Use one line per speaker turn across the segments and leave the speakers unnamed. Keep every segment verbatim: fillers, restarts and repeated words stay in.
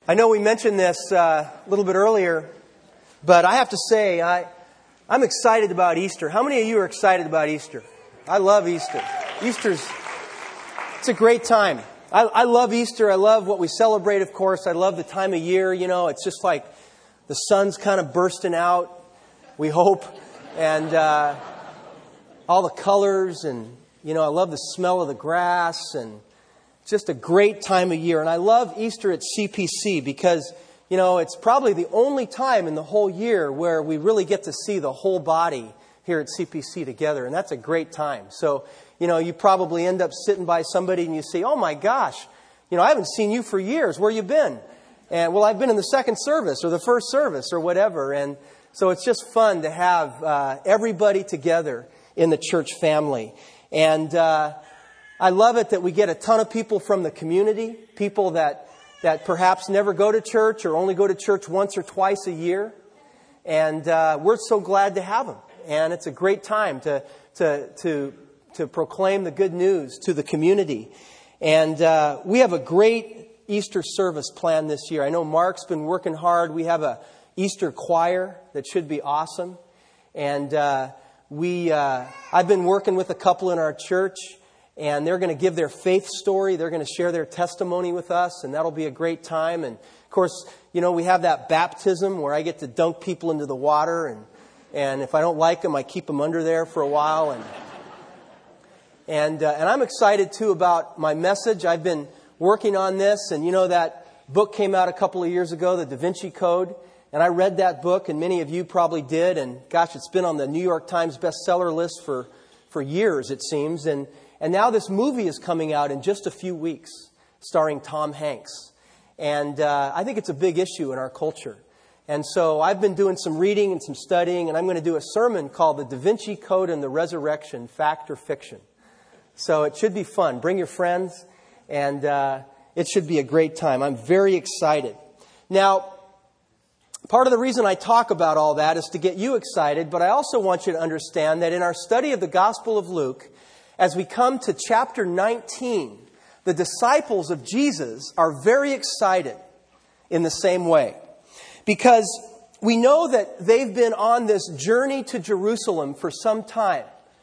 I know we mentioned this uh, a little bit earlier, but I have to say, I, I'm excited about Easter. How many of you are excited about Easter? I love Easter. Easter's, it's a great time. I, I love Easter. I love what we celebrate, of course. I love the time of year. You know, it's just like the sun's kind of bursting out, we hope. And uh, all the colors and, you know, I love the smell of the grass and just a great time of year. And I love Easter at C P C because, you know, it's probably the only time in the whole year where we really get to see the whole body here at C P C together. And that's a great time. So, you know, you probably end up sitting by somebody and you say, oh my gosh, you know, I haven't seen you for years. Where you been? And well, I've been in the second service or the first service or whatever. And so it's just fun to have uh, everybody together in the church family. And uh, I love it that we get a ton of people from the community, people that, that perhaps never go to church or only go to church once or twice a year. And uh, we're so glad to have them. And it's a great time to to to to proclaim the good news to the community. And uh, we have a great Easter service planned this year. I know Mark's been working hard. We have a Easter choir that should be awesome. And uh, we uh, I've been working with a couple in our church. And they're going to give their faith story. They're going to share their testimony with us. And that'll be a great time. And, of course, you know, we have that baptism where I get to dunk people into the water. And, and if I don't like them, I keep them under there for a while. And and, uh, and I'm excited, too, about my message. I've been working on this. And, you know, that book came out a couple of years ago, the Da Vinci Code. And I read that book, and many of you probably did. And, gosh, it's been on the New York Times bestseller list for, for years, it seems. And And now this movie is coming out in just a few weeks, starring Tom Hanks. And uh, I think it's a big issue in our culture. And so I've been doing some reading and some studying, and I'm going to do a sermon called The Da Vinci Code and the Resurrection, Fact or Fiction. So it should be fun. Bring your friends, and uh, it should be a great time. I'm very excited. Now, part of the reason I talk about all that is to get you excited, but I also want you to understand that in our study of the Gospel of Luke, as we come to chapter nineteen, the disciples of Jesus are very excited in the same way. Because we know that they've been on this journey to Jerusalem for some time.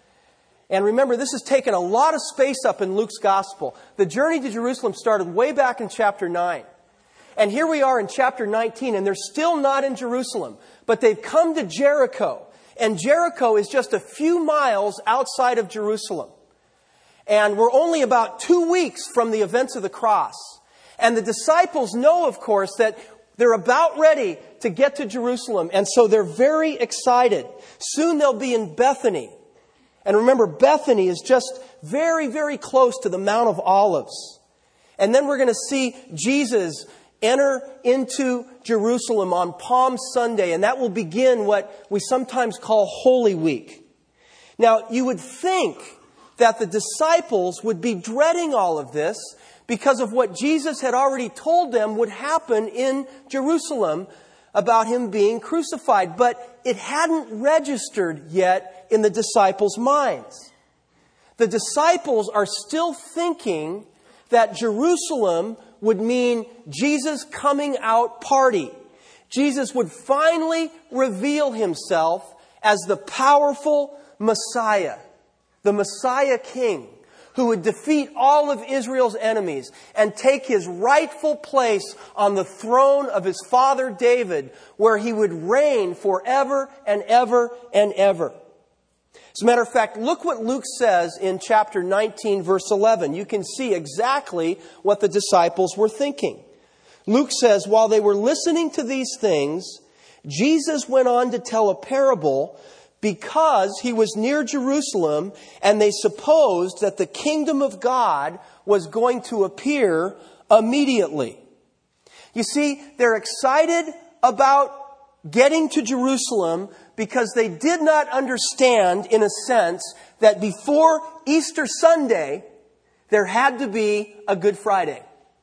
And remember, this has taken a lot of space up in Luke's gospel. The journey to Jerusalem started way back in chapter nine. And here we are in chapter nineteen, and they're still not in Jerusalem. But they've come to Jericho. And Jericho is just a few miles outside of Jerusalem. And we're only about two weeks from the events of the cross. And the disciples know, of course, that they're about ready to get to Jerusalem. And so they're very excited. Soon they'll be in Bethany. And remember, Bethany is just very, very close to the Mount of Olives. And then we're going to see Jesus enter into Jerusalem on Palm Sunday. And that will begin what we sometimes call Holy Week. Now, you would think that the disciples would be dreading all of this because of what Jesus had already told them would happen in Jerusalem about Him being crucified. But it hadn't registered yet in the disciples' minds. The disciples are still thinking that Jerusalem would mean Jesus' coming out party. Jesus would finally reveal Himself as the powerful Messiah. The Messiah King, who would defeat all of Israel's enemies and take His rightful place on the throne of His father David, where He would reign forever and ever and ever. As a matter of fact, look what Luke says in chapter nineteen, verse eleven. You can see exactly what the disciples were thinking. Luke says, while they were listening to these things, Jesus went on to tell a parable because He was near Jerusalem and they supposed that the kingdom of God was going to appear immediately. You see, they're excited about getting to Jerusalem because they did not understand, in a sense, that before Easter Sunday, there had to be a Good Friday.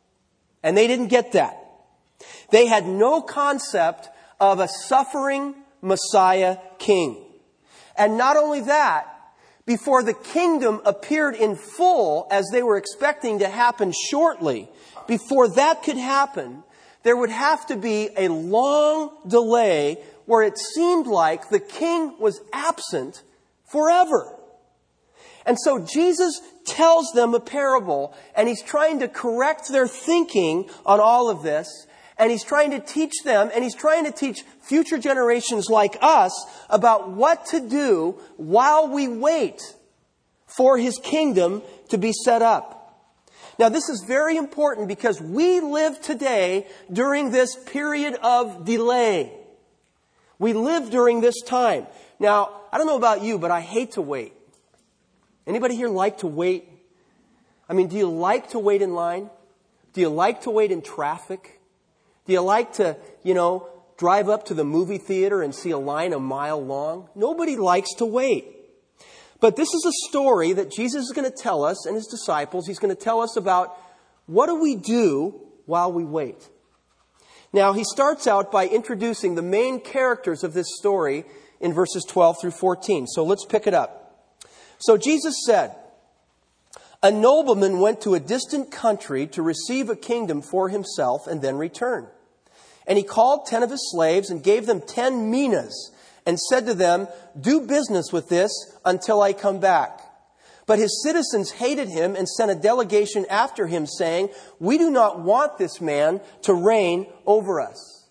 And they didn't get that. They had no concept of a suffering Messiah King. And not only that, before the kingdom appeared in full, as they were expecting to happen shortly, before that could happen, there would have to be a long delay where it seemed like the king was absent forever. And so Jesus tells them a parable, and he's trying to correct their thinking on all of this, and he's trying to teach them, and he's trying to teach future generations like us about what to do while we wait for his kingdom to be set up. Now, this is very important because we live today during this period of delay. We live during this time. Now, I don't know about you, but I hate to wait. Anybody here like to wait? I mean, do you like to wait in line? Do you like to wait in traffic? Do you like to, you know, drive up to the movie theater and see a line a mile long? Nobody likes to wait. But this is a story that Jesus is going to tell us and his disciples. He's going to tell us about what do we do while we wait. Now, he starts out by introducing the main characters of this story in verses twelve through fourteen. So let's pick it up. So Jesus said, "A nobleman went to a distant country to receive a kingdom for himself and then return. And he called ten of his slaves and gave them ten minas and said to them, 'Do business with this until I come back.' But his citizens hated him and sent a delegation after him, saying, 'We do not want this man to reign over us.'"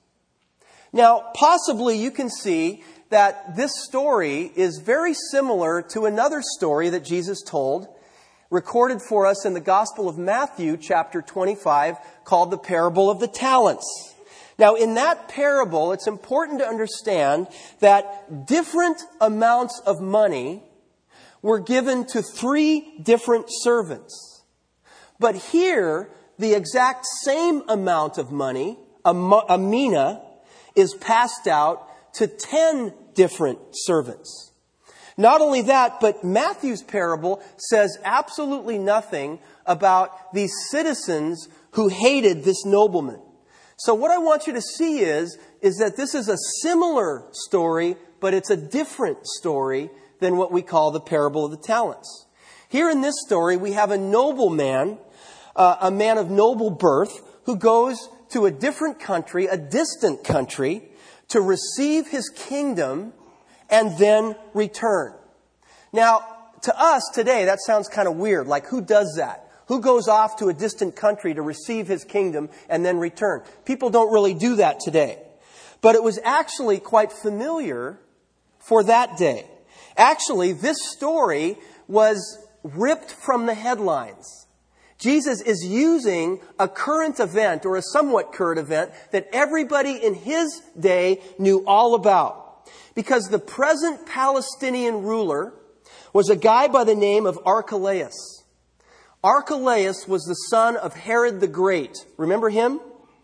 Now, possibly you can see that this story is very similar to another story that Jesus told, recorded for us in the Gospel of Matthew, chapter twenty-five, called the Parable of the Talents. Now, in that parable, it's important to understand that different amounts of money were given to three different servants. But here, the exact same amount of money, a, a mina, is passed out to ten different servants. Not only that, but Matthew's parable says absolutely nothing about these citizens who hated this nobleman. So what I want you to see is, is that this is a similar story, but it's a different story than what we call the parable of the talents. Here in this story, we have a nobleman, uh, a man of noble birth, who goes to a different country, a distant country, to receive his kingdom and then return. Now, to us today, that sounds kind of weird. Like, who does that? Who goes off to a distant country to receive his kingdom and then return? People don't really do that today. But it was actually quite familiar for that day. Actually, this story was ripped from the headlines. Jesus is using a current event or a somewhat current event that everybody in his day knew all about. Because the present Palestinian ruler was a guy by the name of Archelaus. Archelaus was the son of Herod the Great. Remember him?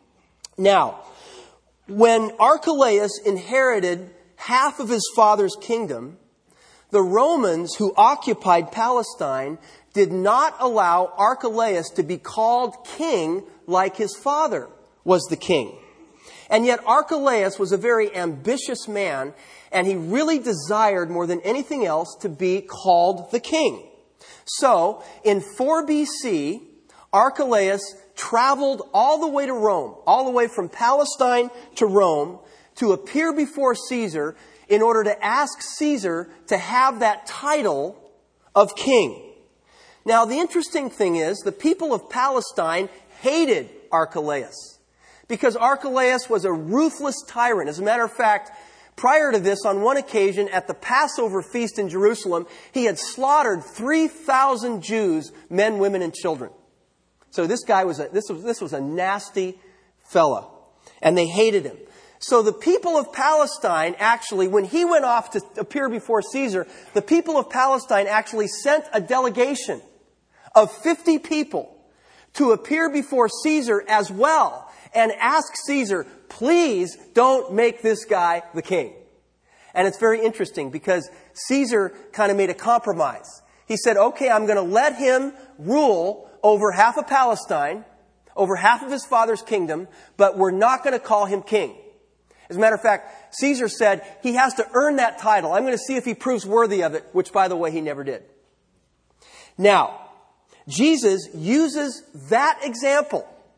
Now, when Archelaus inherited half of his father's kingdom, the Romans who occupied Palestine did not allow Archelaus to be called king like his father was the king. And yet Archelaus was a very ambitious man, and he really desired more than anything else to be called the king. So, in four B C, Archelaus traveled all the way to Rome, all the way from Palestine to Rome, to appear before Caesar in order to ask Caesar to have that title of king. Now, the interesting thing is, the people of Palestine hated Archelaus because Archelaus was a ruthless tyrant. As a matter of fact, prior to this, on one occasion at the Passover feast in Jerusalem, he had slaughtered three thousand Jews, men, women, and children. So this guy was a, this was, this was a nasty fella, and they hated him. So the people of Palestine actually, when he went off to appear before Caesar, the people of Palestine actually sent a delegation of fifty people to appear before Caesar as well and ask Caesar, please don't make this guy the king. And it's very interesting because Caesar kind of made a compromise. He said, okay, I'm going to let him rule over half of Palestine, over half of his father's kingdom, but we're not going to call him king. As a matter of fact, Caesar said he has to earn that title. I'm going to see if he proves worthy of it, which, by the way, he never did. Now, Jesus uses that example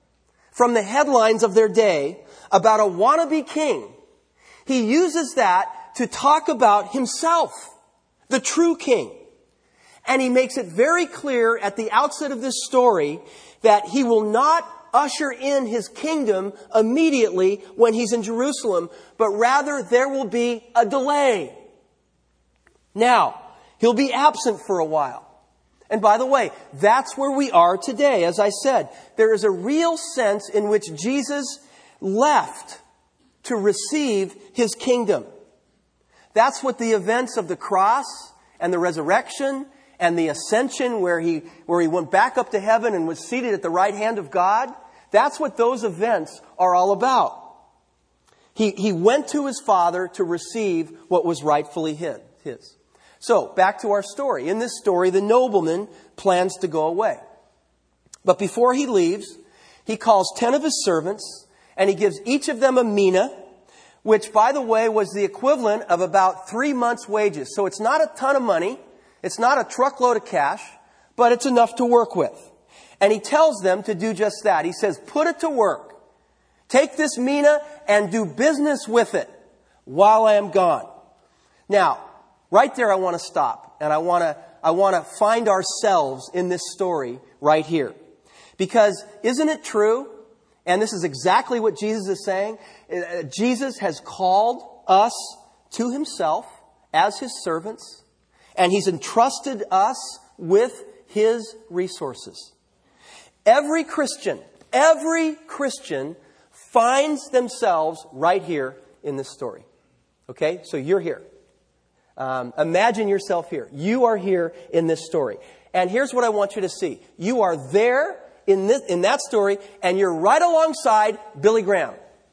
from the headlines of their day about a wannabe king, he uses that to talk about himself, the true king. And he makes it very clear at the outset of this story that he will not usher in his kingdom immediately when he's in Jerusalem, but rather there will be a delay. Now, he'll be absent for a while. And by the way, that's where we are today. As I said, there is a real sense in which Jesus left to receive his kingdom. That's what the events of the cross and the resurrection and the ascension, where he, where he went back up to heaven and was seated at the right hand of God, that's what those events are all about. He, he went to his Father to receive what was rightfully his. his. So, back to our story. In this story, the nobleman plans to go away. But before he leaves, he calls ten of his servants, and he gives each of them a mina, which, by the way, was the equivalent of about three months' wages. So it's not a ton of money. It's not a truckload of cash, but it's enough to work with. And he tells them to do just that. He says, put it to work. Take this mina and do business with it while I am gone. Now, right there I want to stop. And I want to, I want to find ourselves in this story right here. Because isn't it true? And this is exactly what Jesus is saying. Jesus has called us to himself as his servants. And he's entrusted us with his resources. Every Christian, every Christian finds themselves right here in this story. Okay? So you're here. Um, imagine yourself here. You are here in this story. And here's what I want you to see. You are there in this, in that story, and you're right alongside Billy Graham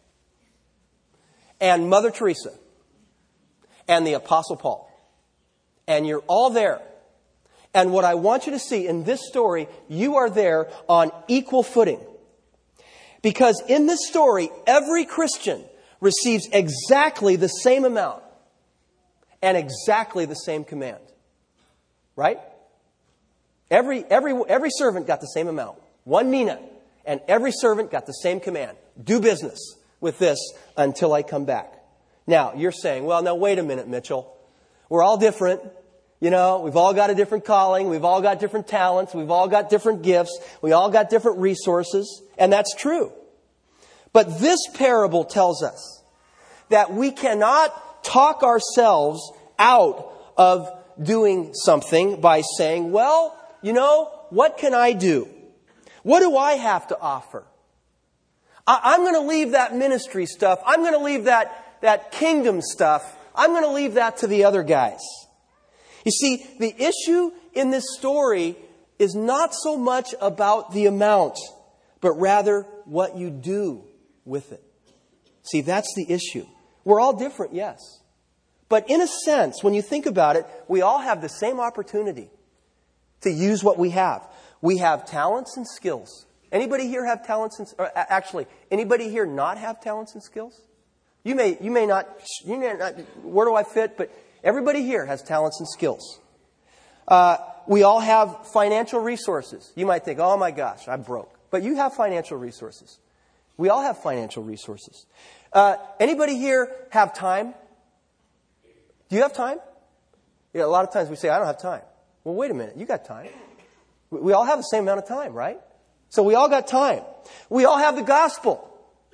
and Mother Teresa and the Apostle Paul. And you're all there. And what I want you to see in this story, you are there on equal footing. Because in this story, every Christian receives exactly the same amount and exactly the same command. Right? Every, every, every servant got the same amount. One mina. And every servant got the same command. Do business with this until I come back. Now, you're saying, well, now wait a minute, Mitchell. We're all different. You know, we've all got a different calling. We've all got different talents. We've all got different gifts. We all got different resources. And that's true. But this parable tells us that we cannot talk ourselves out of doing something by saying, well, you know, what can I do? What do I have to offer? I- I'm going to leave that ministry stuff. I'm going to leave that, that kingdom stuff. I'm going to leave that to the other guys. You see, the issue in this story is not so much about the amount, but rather what you do with it. See, that's the issue. We're all different, yes. But in a sense, when you think about it, we all have the same opportunity to use what we have. We have talents and skills. Anybody here have talents and, or actually, anybody here not have talents and skills? You may, you may not, you may not, where do I fit? But everybody here has talents and skills. Uh, we all have financial resources. You might think, oh my gosh, I'm broke. But you have financial resources. We all have financial resources. Uh, anybody here have time? Do you have time? Yeah, a lot of times we say, I don't have time. Well, wait a minute. You got time. We all have the same amount of time, right? So we all got time. We all have the gospel.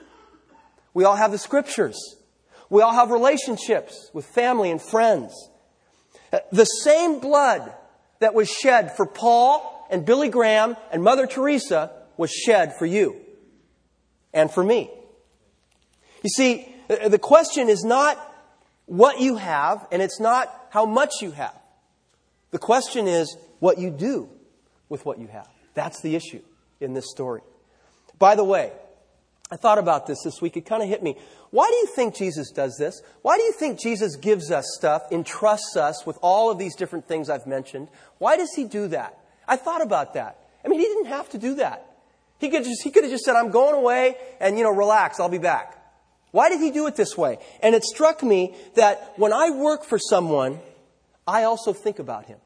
We all have the scriptures. We all have relationships with family and friends. The same blood that was shed for Paul and Billy Graham and Mother Teresa was shed for you and for me. You see, the question is not what you have, and it's not how much you have. The question is what you do with what you have. That's the issue in this story. By the way, I thought about this this week. It kind of hit me. Why do you think Jesus does this? Why do you think Jesus gives us stuff, entrusts us with all of these different things I've mentioned? Why does he do that? I thought about that. I mean, he didn't have to do that. He could just, he could have just said, I'm going away and, you know, relax, I'll be back. Why did he do it this way? And it struck me that when I work for someone, I also think about him.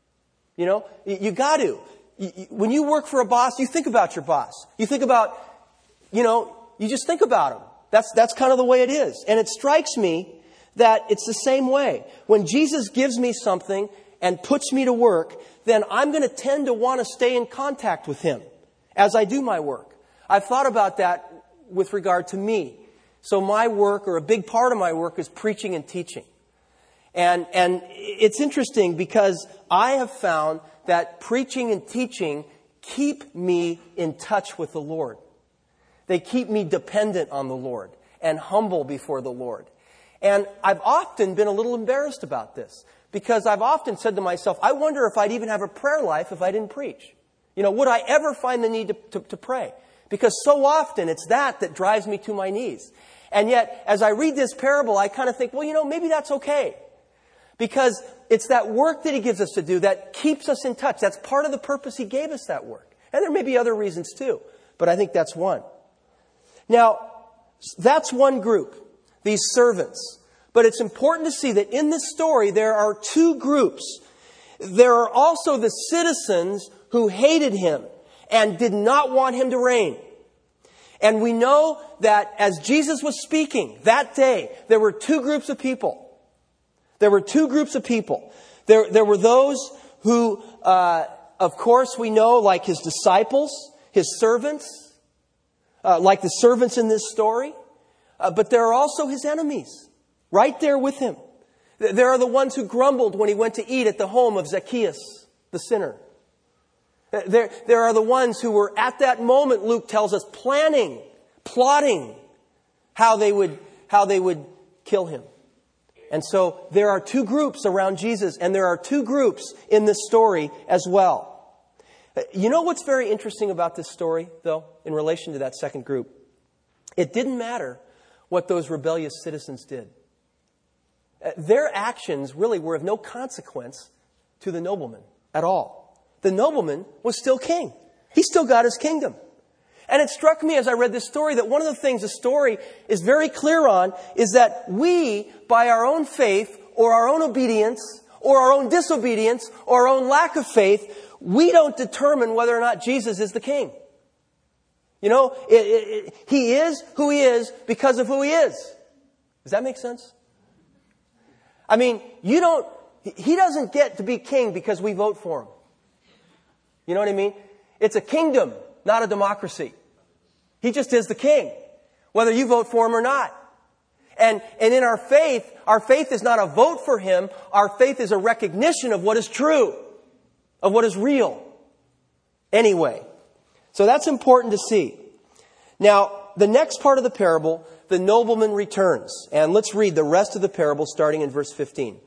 You know, you, you got to. You, you, when you work for a boss, you think about your boss. You think about you know, you just think about them. That's, that's kind of the way it is. And it strikes me that it's the same way. When Jesus gives me something and puts me to work, then I'm going to tend to want to stay in contact with Him as I do my work. I've thought about that with regard to me. So my work, or a big part of my work, is preaching and teaching. And, and it's interesting because I have found that preaching and teaching keep me in touch with the Lord. They keep me dependent on the Lord and humble before the Lord. And I've often been a little embarrassed about this because I've often said to myself, I wonder if I'd even have a prayer life if I didn't preach. You know, would I ever find the need to, to, to pray? Because so often it's that that drives me to my knees. And yet, as I read this parable, I kind of think, well, you know, maybe that's okay. Because it's that work that He gives us to do that keeps us in touch. That's part of the purpose He gave us that work. And there may be other reasons too, but I think that's one. Now, that's one group, these servants. But it's important to see that in this story, there are two groups. There are also the citizens who hated Him and did not want Him to reign. And we know that as Jesus was speaking that day, there were two groups of people. There were two groups of people. There, there were those who, uh, of course, we know, like His disciples, His servants, uh, like the servants in this story. Uh, but there are also His enemies, right there with Him. There are the ones who grumbled when He went to eat at the home of Zacchaeus, the sinner. There, there are the ones who were at that moment, Luke tells us, planning, plotting how they would, how they would kill Him. And so there are two groups around Jesus, and there are two groups in this story as well. You know what's very interesting about this story, though, in relation to that second group? It didn't matter what those rebellious citizens did. Their actions really were of no consequence to the nobleman at all. The nobleman was still king. He still got his kingdom. And it struck me as I read this story that one of the things the story is very clear on is that we, by our own faith or our own obedience or our own disobedience or our own lack of faith, we don't determine whether or not Jesus is the king. You know, it, it, it, He is who He is because of who He is. Does that make sense? I mean, you don't, He doesn't get to be king because we vote for Him. You know what I mean? It's a kingdom, not a democracy. He just is the king, whether you vote for Him or not. And, and in our faith, our faith is not a vote for Him. Our faith is a recognition of what is true, of what is real. Anyway, so that's important to see. Now, the next part of the parable, the nobleman returns. And let's read the rest of the parable starting in verse fifteen.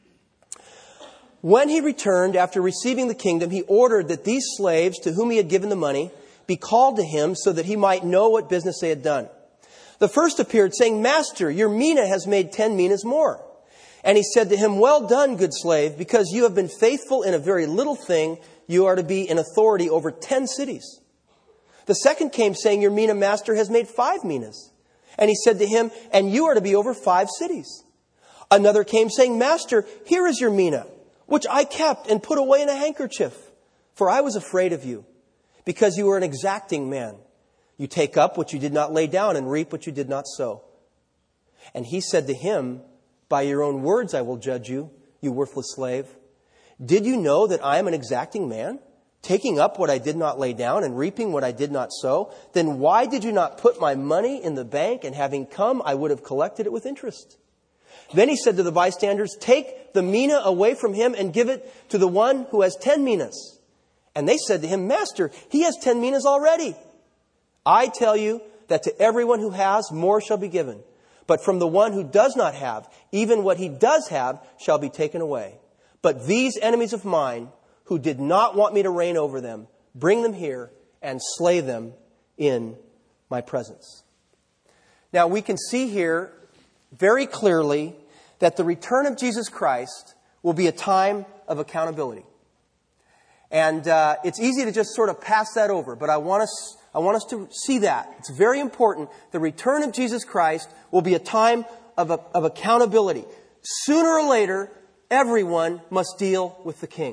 When he returned after receiving the kingdom, he ordered that these slaves to whom he had given the money be called to him so that he might know what business they had done. The first appeared, saying, Master, your mina has made ten minas more. And he said to him, Well done, good slave, because you have been faithful in a very little thing, you are to be in authority over ten cities. The second came, saying, Your mina, master, has made five minas. And he said to him, And you are to be over five cities. Another came, saying, Master, here is your mina, which I kept and put away in a handkerchief. For I was afraid of you, because you are an exacting man. You take up what you did not lay down and reap what you did not sow. And he said to him, By your own words I will judge you, you worthless slave. Did you know that I am an exacting man, taking up what I did not lay down and reaping what I did not sow? Then why did you not put my money in the bank, and having come, I would have collected it with interest? Then he said to the bystanders, Take the mina away from him and give it to the one who has ten minas. And they said to him, Master, he has ten minas already. I tell you that to everyone who has, more shall be given. But from the one who does not have, even what he does have shall be taken away. But these enemies of mine, who did not want me to reign over them, bring them here and slay them in my presence. Now we can see here very clearly that the return of Jesus Christ will be a time of accountability. And uh, it's easy to just sort of pass that over, but I want us, I want us to see that. It's very important. The return of Jesus Christ will be a time of, a, of accountability. Sooner or later, everyone must deal with the King.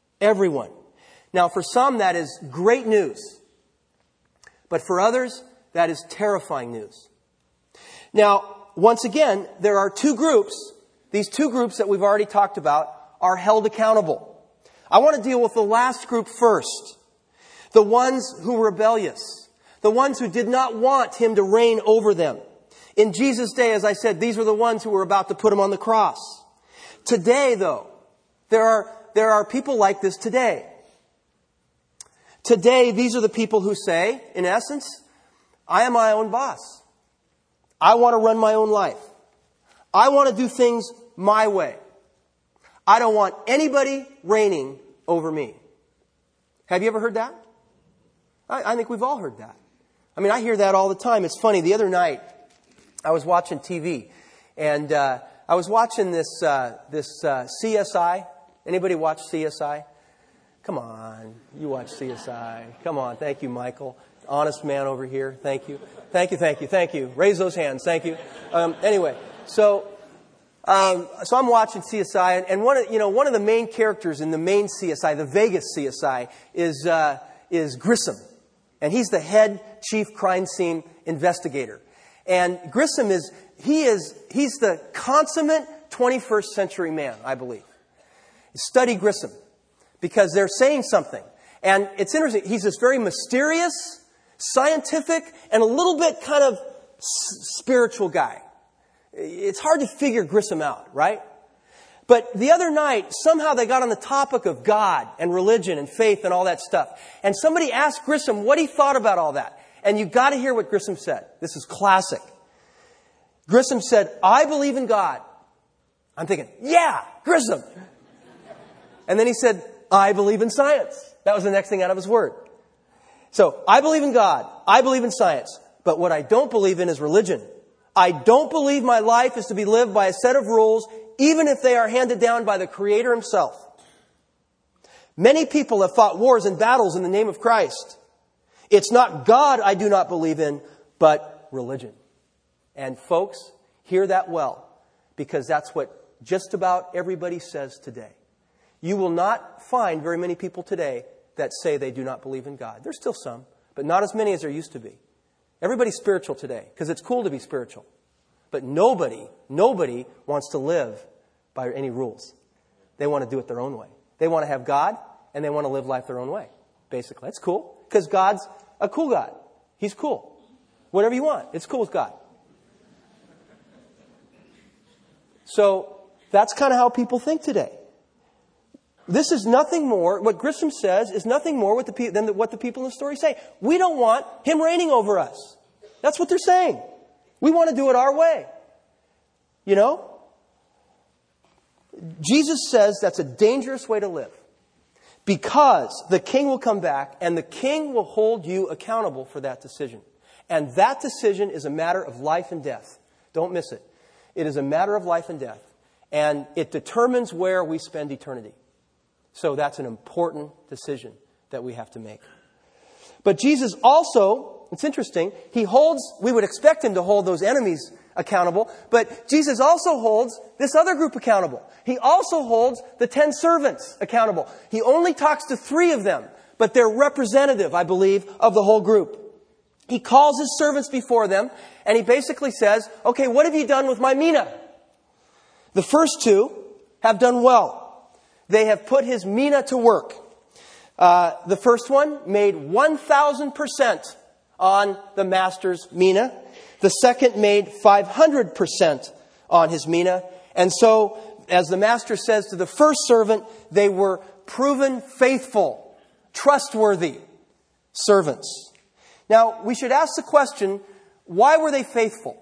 Everyone. Now, for some, that is great news. But for others, That is terrifying news. Now, once again, there are two groups. These two groups that we've already talked about are held accountable. I want to deal with the last group first. The ones who were rebellious. The ones who did not want him to reign over them. In Jesus' day, as I said, these were the ones who were about to put him on the cross. Today, though, there are, there are people like this today. Today, these are the people who say, in essence, I am my own boss. I want to run my own life. I want to do things my way. I don't want anybody reigning over me. Have you ever heard that? I, I think we've all heard that. I mean, I hear that all the time. It's funny. The other night, I was watching T V, and uh, I was watching this uh, this uh, C S I. Anybody watch C S I? Come on, you watch C S I. Come on, thank you, Michael. Honest man over here. Thank you. Thank you, thank you, thank you. Raise those hands. Thank you. Um, anyway, so um, so I'm watching C S I, and, and one of you know one of the main characters in the main C S I, the Vegas C S I, is uh, is Grissom, and he's the head chief crime scene investigator. And Grissom is he is he's the consummate twenty-first century man, I believe. Study Grissom because they're saying something, and it's interesting. He's this very mysterious, scientific, and a little bit kind of spiritual guy. It's hard to figure Grissom out, right? But the other night, somehow they got on the topic of God and religion and faith and all that stuff. And somebody asked Grissom what he thought about all that. And you've got to hear what Grissom said. This is classic. Grissom said, I believe in God. I'm thinking, yeah, Grissom. And then he said, I believe in science. That was the next thing out of his word. So, I believe in God. I believe in science. But what I don't believe in is religion. I don't believe my life is to be lived by a set of rules, even if they are handed down by the Creator Himself. Many people have fought wars and battles in the name of Christ. It's not God I do not believe in, but religion. And folks, hear that well, because that's what just about everybody says today. You will not find very many people today that say they do not believe in God. There's still some, but not as many as there used to be. Everybody's spiritual today, because it's cool to be spiritual. But nobody, nobody wants to live by any rules. They want to do it their own way. They want to have God, and they want to live life their own way, basically. That's cool, because God's a cool God. He's cool. Whatever you want, it's cool with God. So, that's kind of how people think today. This is nothing more, what Grissom says is nothing more what the, than what the people in the story say. We don't want him reigning over us. That's what they're saying. We want to do it our way. You know? Jesus says that's a dangerous way to live. Because the king will come back and the king will hold you accountable for that decision. And that decision is a matter of life and death. Don't miss it. It is a matter of life and death. And it determines where we spend eternity. So that's an important decision that we have to make. But Jesus also, it's interesting, he holds, we would expect him to hold those enemies accountable, but Jesus also holds this other group accountable. He also holds the ten servants accountable. He only talks to three of them, but they're representative, I believe, of the whole group. He calls his servants before them, and he basically says, okay, what have you done with my mina? The first two have done well. They have put his mina to work. Uh, the first one made one thousand percent on the master's mina. The second made five hundred percent on his mina. And so, as the master says to the first servant, they were proven faithful, trustworthy servants. Now, we should ask the question, why were they faithful?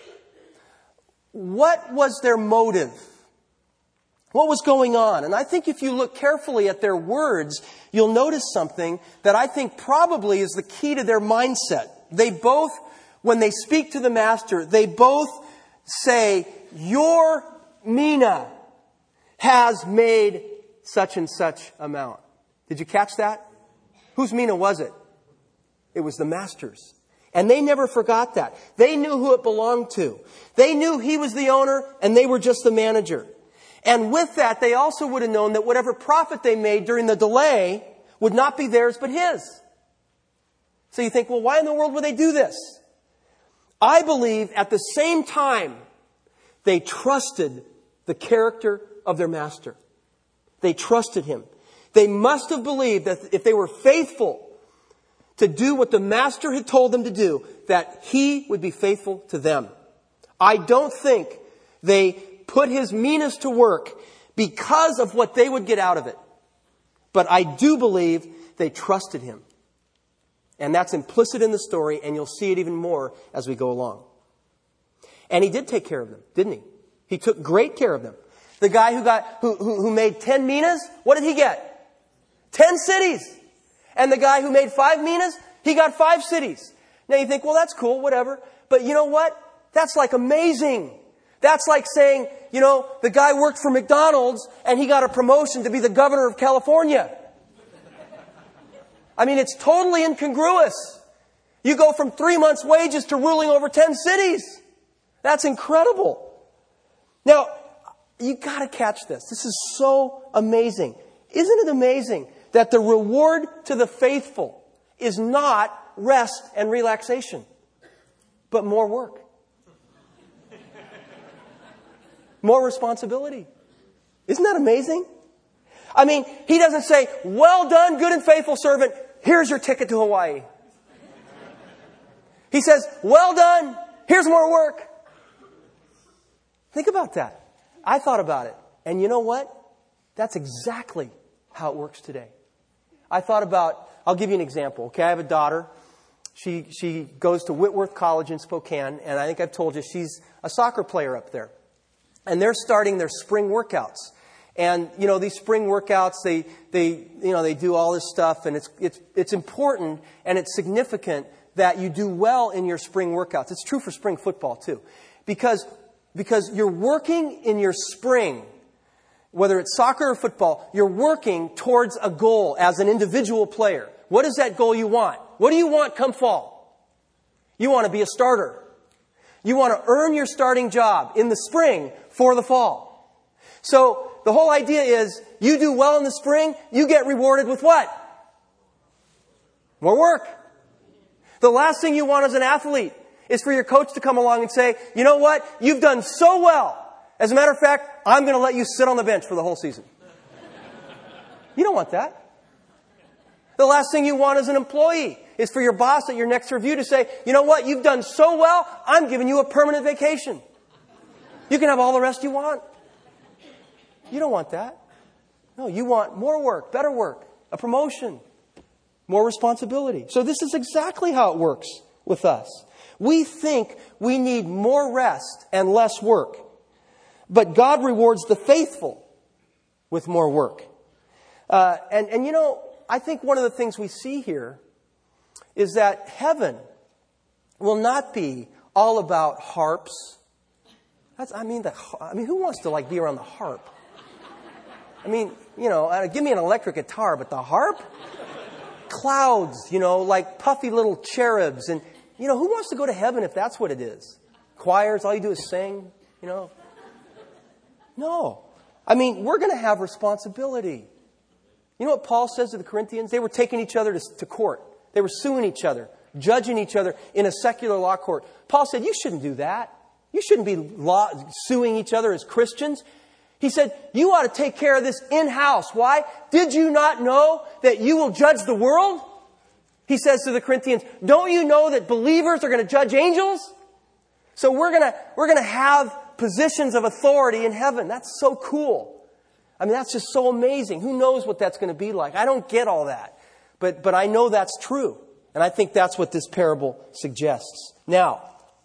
What was their motive? What was going on? And I think if you look carefully at their words, you'll notice something that I think probably is the key to their mindset. They both, when they speak to the master, they both say, your mina has made such and such amount. Did you catch that? Whose mina was it? It was the master's. And they never forgot that. They knew who it belonged to. They knew he was the owner and they were just the manager. And with that, they also would have known that whatever profit they made during the delay would not be theirs but his. So you think, well, why in the world would they do this? I believe at the same time, they trusted the character of their master. They trusted him. They must have believed that if they were faithful to do what the master had told them to do, that he would be faithful to them. I don't think they put his meanness to work because of what they would get out of it. But I do believe they trusted him. And that's implicit in the story, and you'll see it even more as we go along. And he did take care of them, didn't he? He took great care of them. The guy who got who, who, who made ten minas, what did he get? Ten cities. And the guy who made five minas, he got five cities. Now you think, well, that's cool, whatever. But you know what? That's like amazing. That's like saying, you know, the guy worked for McDonald's and he got a promotion to be the governor of California. I mean, it's totally incongruous. You go from three months' wages to ruling over ten cities. That's incredible. Now, you got to catch this. This is so amazing. Isn't it amazing that the reward to the faithful is not rest and relaxation, but more work? More responsibility. Isn't that amazing? I mean, he doesn't say, well done, good and faithful servant. Here's your ticket to Hawaii. He says, well done. Here's more work. Think about that. I thought about it. And you know what? That's exactly how it works today. I thought about, I'll give you an example. Okay, I have a daughter. She, she goes to Whitworth College in Spokane. And I think I've told you she's a soccer player up there. And they're starting their spring workouts. And, you know, these spring workouts, they, they, you know, they do all this stuff, and it's, it's, it's important and it's significant that you do well in your spring workouts. It's true for spring football, too. Because, because you're working in your spring, whether it's soccer or football, you're working towards a goal as an individual player. What is that goal you want? What do you want come fall? You want to be a starter. You want to earn your starting job in the spring for the fall. So, the whole idea is, you do well in the spring, you get rewarded with what? More work. The last thing you want as an athlete is for your coach to come along and say, you know what? You've done so well. As a matter of fact, I'm going to let you sit on the bench for the whole season. You don't want that. The last thing you want as an employee is for your boss at your next review to say, you know what? You've done so well, I'm giving you a permanent vacation. You can have all the rest you want. You don't want that. No, you want more work, better work, a promotion, more responsibility. So this is exactly how it works with us. We think we need more rest and less work. But God rewards the faithful with more work. Uh, and, and you know, I think one of the things we see here is that heaven will not be all about harps. That's, I mean, the, I mean, who wants to like be around the harp? I mean, you know, uh, give me an electric guitar, but the harp? Clouds, you know, like puffy little cherubs. And, you know, who wants to go to heaven if that's what it is? Choirs, all you do is sing, you know. No. I mean, we're going to have responsibility. You know what Paul says to the Corinthians? They were taking each other to, to court. They were suing each other, judging each other in a secular law court. Paul said, you shouldn't do that. You shouldn't be law, suing each other as Christians. He said, you ought to take care of this in-house. Why? Did you not know that you will judge the world? He says to the Corinthians, don't you know that believers are going to judge angels? So we're going to, we're going to have positions of authority in heaven. That's so cool. I mean, that's just so amazing. Who knows what that's going to be like? I don't get all that. But, but I know that's true. And I think that's what this parable suggests. Now,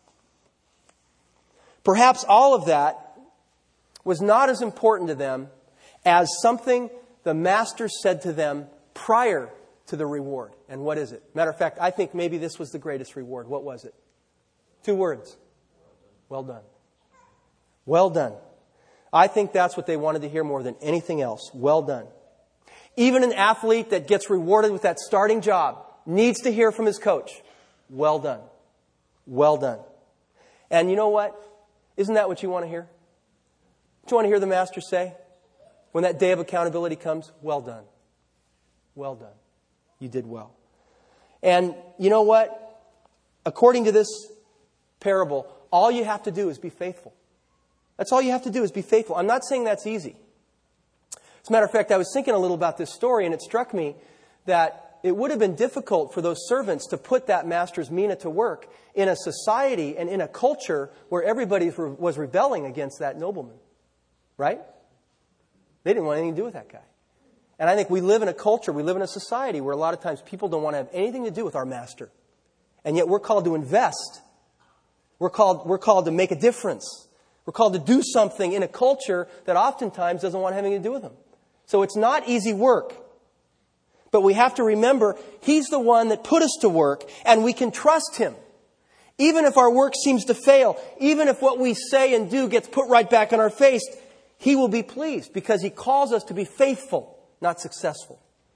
perhaps all of that was not as important to them as something the master said to them prior to the reward. And what is it? Matter of fact, I think maybe this was the greatest reward. What was it? Two words. Well done. Well done. I think that's what they wanted to hear more than anything else. Well done. Even an athlete that gets rewarded with that starting job needs to hear from his coach. Well done. Well done. And you know what? Isn't that what you want to hear? Do you want to hear the master say, when that day of accountability comes, well done. Well done. You did well. And you know what? According to this parable, all you have to do is be faithful. That's all you have to do is be faithful. I'm not saying that's easy. As a matter of fact, I was thinking a little about this story, and it struck me that it would have been difficult for those servants to put that master's mina to work in a society and in a culture where everybody was rebelling against that nobleman. Right? They didn't want anything to do with that guy. And I think we live in a culture, we live in a society where a lot of times people don't want to have anything to do with our master. And yet we're called to invest. We're called, we're called to make a difference. We're called to do something in a culture that oftentimes doesn't want anything to do with them. So it's not easy work. But we have to remember, He's the one that put us to work, and we can trust Him. Even if our work seems to fail, even if what we say and do gets put right back in our face, He will be pleased because He calls us to be faithful, not successful.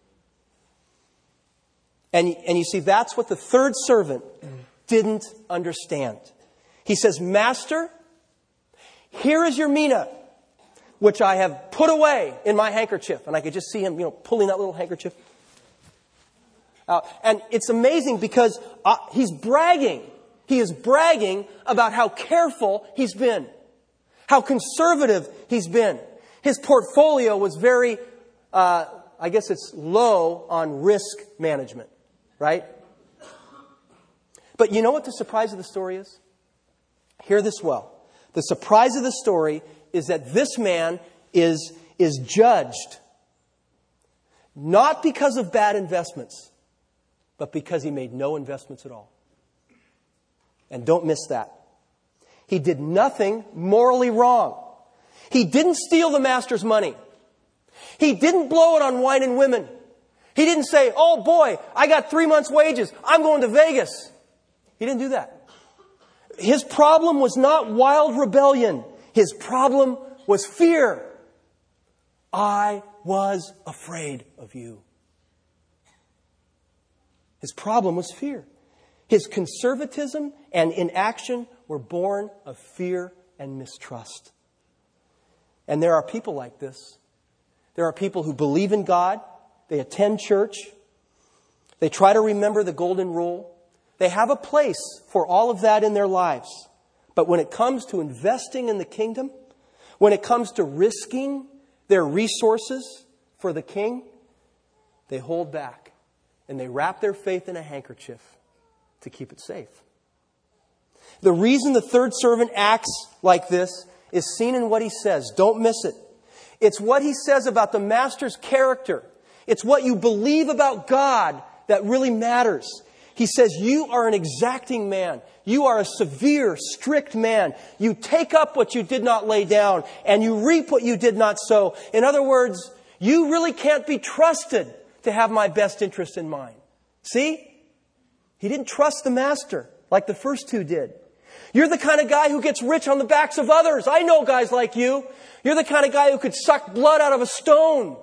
And, and you see, that's what the third servant didn't understand. He says, Master, here is your mina, which I have put away in my handkerchief. And I could just see him, you know, pulling that little handkerchief. Uh, and it's amazing because uh, he's bragging. He is bragging about how careful he's been. How conservative he's been. His portfolio was very, uh, I guess it's low on risk management. Right? But you know what the surprise of the story is? Hear this well. The surprise of the story is that this man is, is judged not because of bad investments, but because he made no investments at all. And don't miss that. He did nothing morally wrong. He didn't steal the master's money. He didn't blow it on wine and women. He didn't say, oh boy, I got three months' wages. I'm going to Vegas. He didn't do that. His problem was not wild rebellion. His problem was fear. I was afraid of you. His problem was fear. His conservatism and inaction were born of fear and mistrust. And there are people like this. There are people who believe in God. They attend church. They try to remember the golden rule. They have a place for all of that in their lives. But when it comes to investing in the kingdom, when it comes to risking their resources for the king, they hold back and they wrap their faith in a handkerchief to keep it safe. The reason the third servant acts like this is seen in what he says. Don't miss it. It's what he says about the master's character. It's what you believe about God that really matters. He says, you are an exacting man. You are a severe, strict man. You take up what you did not lay down, and you reap what you did not sow. In other words, you really can't be trusted to have my best interest in mind. See? He didn't trust the master like the first two did. You're the kind of guy who gets rich on the backs of others. I know guys like you. You're the kind of guy who could suck blood out of a stone.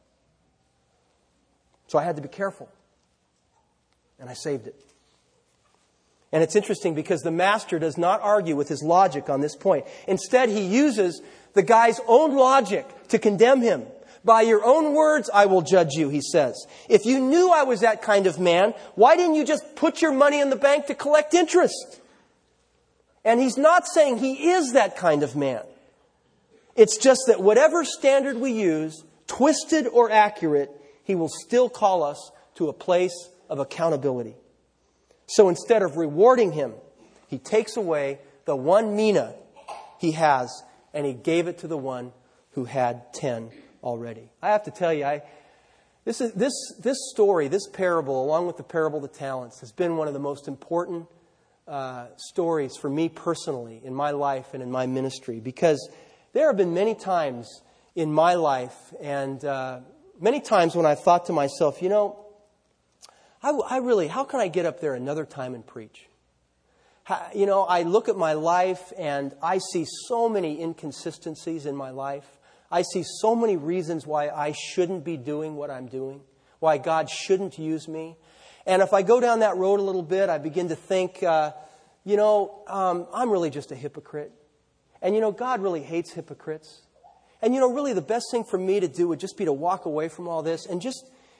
So I had to be careful. And I saved it. And it's interesting because the master does not argue with his logic on this point. Instead, he uses the guy's own logic to condemn him. By your own words, I will judge you, he says. If you knew I was that kind of man, why didn't you just put your money in the bank to collect interest? And he's not saying he is that kind of man. It's just that whatever standard we use, twisted or accurate, He will still call us to a place of accountability. So instead of rewarding him, He takes away the one mina he has and He gave it to the one who had ten already. I have to tell you, I this is this this story, this parable, along with the parable of the talents, has been one of the most important uh, stories for me personally in my life and in my ministry, because there have been many times in my life and uh, many times when I've thought to myself, you know, I, I really, how can I get up there another time and preach? How, you know, I look at my life and I see so many inconsistencies in my life. I see so many reasons why I shouldn't be doing what I'm doing, why God shouldn't use me. And if I go down that road a little bit, I begin to think, uh, you know, um, I'm really just a hypocrite. And, you know, God really hates hypocrites. And, you know, really the best thing for me to do would just be to walk away from all this and just,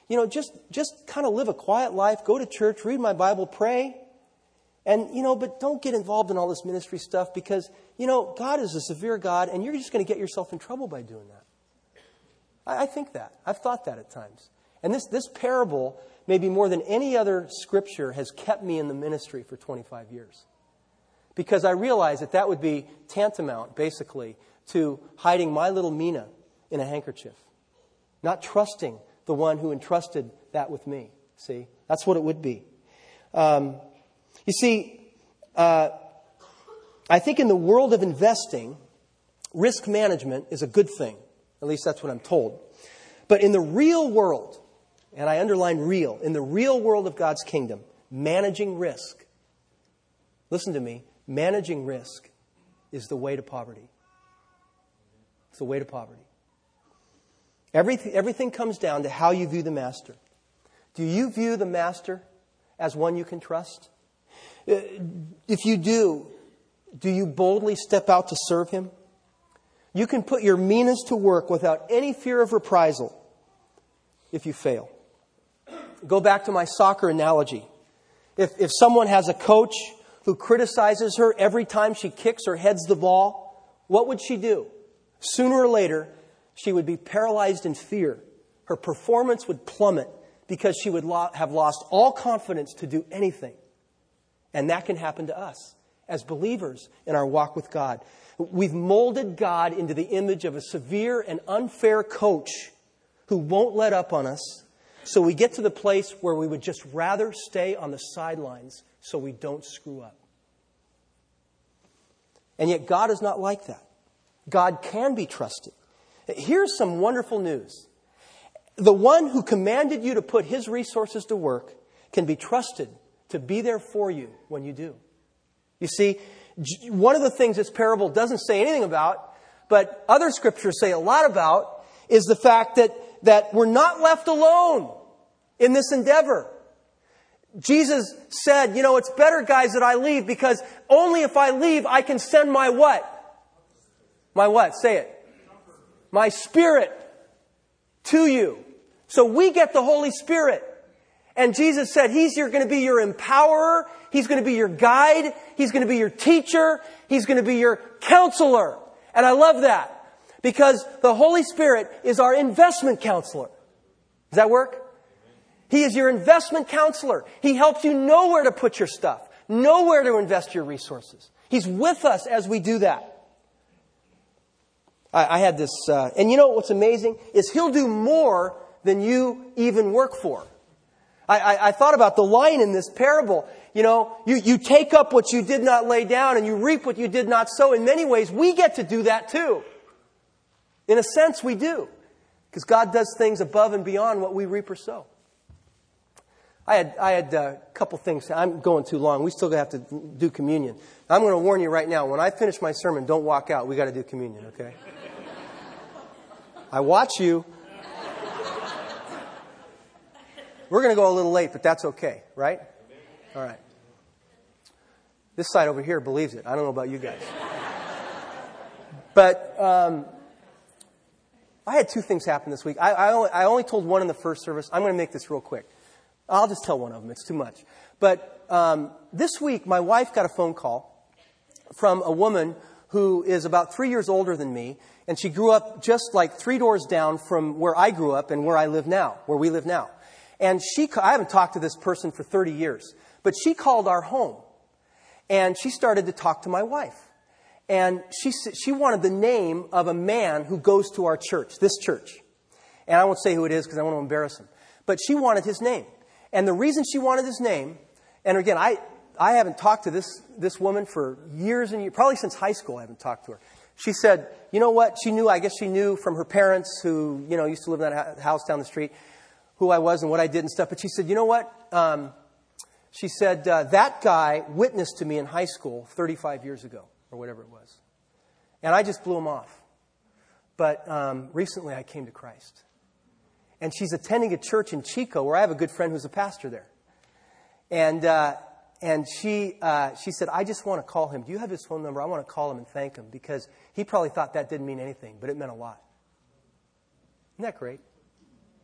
You know, just, just kind of live a quiet life, go to church, read my Bible, pray. And, you know, but don't get involved in all this ministry stuff because, you know, God is a severe God and you're just going to get yourself in trouble by doing that. I, I think that. I've thought that at times. And this, this parable, maybe more than any other scripture, has kept me in the ministry for twenty-five years. Because I realized that that would be tantamount, basically, to hiding my little Mina in a handkerchief. Not trusting the one who entrusted that with me. See? That's what it would be. Um, you see, uh, I think in the world of investing, risk management is a good thing. At least that's what I'm told. But in the real world, and I underline real, in the real world of God's kingdom, managing risk, listen to me, managing risk is the way to poverty. It's the way to poverty. Everything, everything comes down to how you view the master. Do you view the master as one you can trust? If you do, do you boldly step out to serve him? You can put your minas to work without any fear of reprisal if you fail. Go back to my soccer analogy. If, if someone has a coach who criticizes her every time she kicks or heads the ball, what would she do? Sooner or later, she would be paralyzed in fear. Her performance would plummet because she would lo- have lost all confidence to do anything. And that can happen to us as believers in our walk with God. We've molded God into the image of a severe and unfair coach who won't let up on us. So we get to the place where we would just rather stay on the sidelines so we don't screw up. And yet God is not like that. God can be trusted. Here's some wonderful news. The one who commanded you to put his resources to work can be trusted to be there for you when you do. You see, one of the things this parable doesn't say anything about, but other scriptures say a lot about, is the fact that, that we're not left alone in this endeavor. Jesus said, you know, it's better, guys, that I leave because only if I leave, I can send my what? My what? Say it. My Spirit to you. So we get the Holy Spirit. And Jesus said He's going to be your empowerer. He's going to be your guide. He's going to be your teacher. He's going to be your counselor. And I love that because the Holy Spirit is our investment counselor. Does that work? He is your investment counselor. He helps you know where to put your stuff, know where to invest your resources. He's with us as we do that. I, I had this, uh, and you know what's amazing is He'll do more than you even work for. I, I, I thought about the line in this parable. You know, you, you take up what you did not lay down and you reap what you did not sow. In many ways, we get to do that too. In a sense, we do. Because God does things above and beyond what we reap or sow. I had I had a couple things. I'm going too long. We still have to do communion. I'm going to warn you right now. When I finish my sermon, don't walk out. We got to do communion, okay? I watch you. We're going to go a little late, but that's okay, right? All right. This side over here believes it. I don't know about you guys. But um, I had two things happen this week. I, I, only, I only told one in the first service. I'm going to make this real quick. I'll just tell one of them. It's too much. But um, this week, my wife got a phone call from a woman who is about three years older than me. And she grew up just like three doors down from where I grew up and where I live now, where we live now. And she, I haven't talked to this person for thirty years, but she called our home and she started to talk to my wife. And she she wanted the name of a man who goes to our church, this church. And I won't say who it is because I want to embarrass him. But she wanted his name. And the reason she wanted his name, and again, I, I haven't talked to this, this woman for years and years, probably since high school I haven't talked to her. She said, you know what? She knew, I guess she knew from her parents who, you know, used to live in that house down the street, who I was and what I did and stuff. But she said, you know what? Um, she said, uh, that guy witnessed to me in high school thirty-five years ago, or whatever it was. And I just blew him off. But um, recently I came to Christ. And she's attending a church in Chico where I have a good friend who's a pastor there. And uh, and she uh, she said, I just want to call him. Do you have his phone number? I want to call him and thank him because he probably thought that didn't mean anything, but it meant a lot. Isn't that great?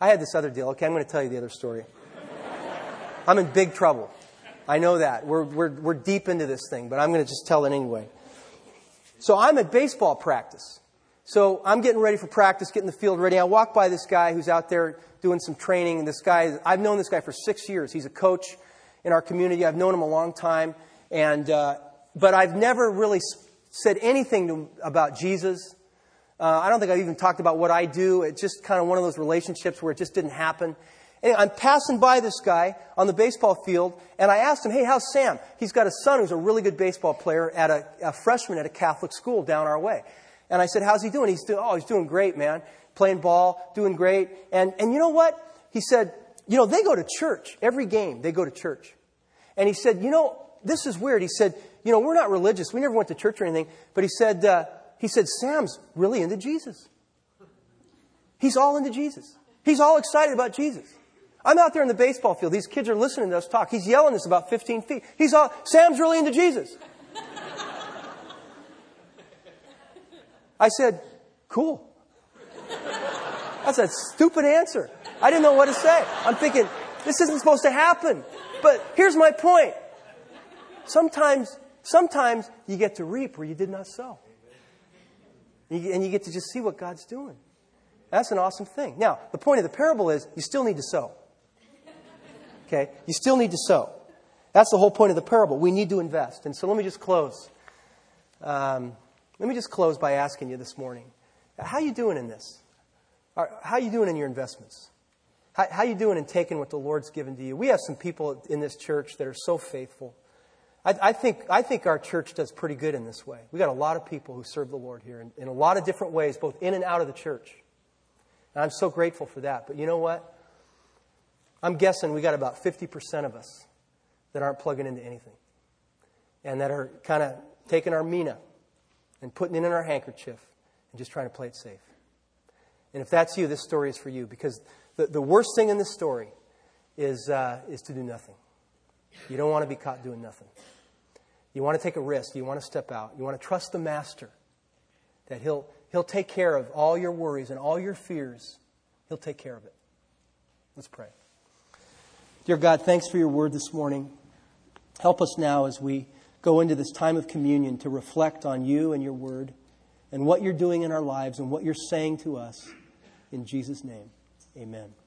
I had this other deal. Okay, I'm going to tell you the other story. I'm in big trouble. I know that. We're, we're, we're deep into this thing, but I'm going to just tell it anyway. So I'm at baseball practice. So I'm getting ready for practice, getting the field ready. I walk by this guy who's out there doing some training. And this guy, I've known this guy for six years. He's a coach in our community. I've known him a long time. And, uh, but I've never really said anything to, about Jesus. Uh, I don't think I've even talked about what I do. It's just kind of one of those relationships where it just didn't happen. Anyway, I'm passing by this guy on the baseball field, and I asked him, hey, how's Sam? He's got a son who's a really good baseball player, at a, a freshman at a Catholic school down our way. And I said, how's he doing? He's doing, oh, he's doing great, man. Playing ball, doing great. And, and you know what? He said, you know, they go to church. Every game, they go to church. And he said, you know, this is weird. He said, you know, we're not religious. We never went to church or anything. But he said, uh, he said, Sam's really into Jesus. He's all into Jesus. He's all excited about Jesus. I'm out there in the baseball field. These kids are listening to us talk. He's yelling this about fifteen feet. He's all, Sam's really into Jesus. I said, cool. That's a stupid answer. I didn't know what to say. I'm thinking, this isn't supposed to happen. But here's my point. Sometimes, sometimes you get to reap where you did not sow. And you, and you get to just see what God's doing. That's an awesome thing. Now, the point of the parable is you still need to sow. Okay? You still need to sow. That's the whole point of the parable. We need to invest. And so let me just close. Um, let me just close by asking you this morning, how are you doing in this? How are you doing in your investments? How, how are you doing in taking what the Lord's given to you? We have some people in this church that are so faithful. I, I think I think our church does pretty good in this way. We got a lot of people who serve the Lord here in, in a lot of different ways, both in and out of the church. And I'm so grateful for that. But you know what? I'm guessing we got about fifty percent of us that aren't plugging into anything. And that are kind of taking our mina and putting it in our handkerchief and just trying to play it safe. And if that's you, this story is for you. Because the, the worst thing in this story is, uh, is to do nothing. You don't want to be caught doing nothing. You want to take a risk. You want to step out. You want to trust the Master. That he'll, he'll take care of all your worries and all your fears. He'll take care of it. Let's pray. Dear God, thanks for your word this morning. Help us now as we go into this time of communion to reflect on you and your word and what you're doing in our lives and what you're saying to us. In Jesus' name, amen.